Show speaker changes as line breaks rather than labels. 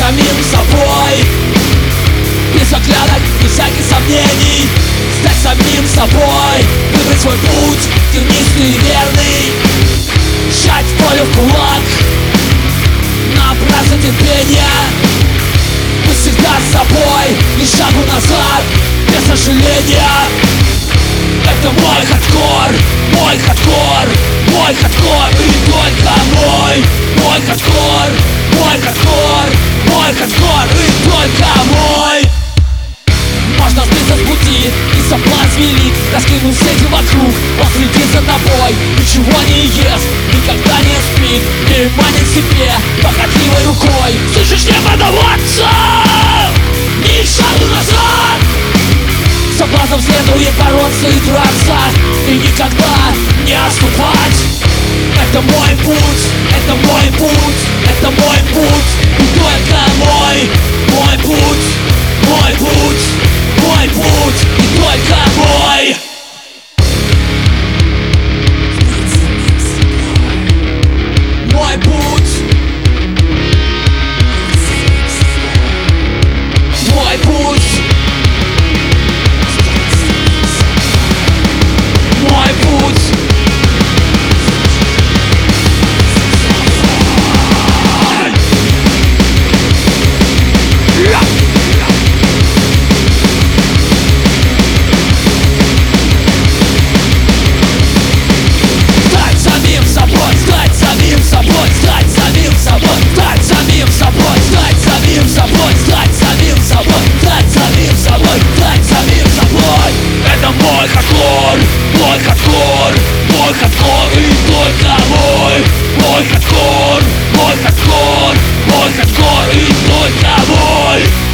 самим собой, без оглядок, без всяких сомнений. Стать самим собой, выбрать свой путь, тернистый и верный. Сжать волю в кулак, набраться терпения. Быть всегда с собой, ни шагу назад, без сожаления. Это мой хардкор, мой хардкор, мой хардкор, и только мой. Мой хардкор, мой хардкор, мой хардкор, и только мой. Можно сбиться с пути, и соблазн велик. Раскинул сети вокруг, он следит за тобой. Ничего не ест, никогда не спит, и манит к себе похотливой рукой. Слышишь, не поддаваться, ни шагу назад. Соблазном следует бороться и драться, и никогда не отступать. Это мой путь, это мой путь, это мой путь, и только мой. Мой путь, мой путь, мой путь, и только мой. Мой путь, мой путь, мой путь. Мой хардкор, мой хардкор, мой хардкор, и только мой. Мой хардкор, мой хардкор, мой хардкор, и только мой.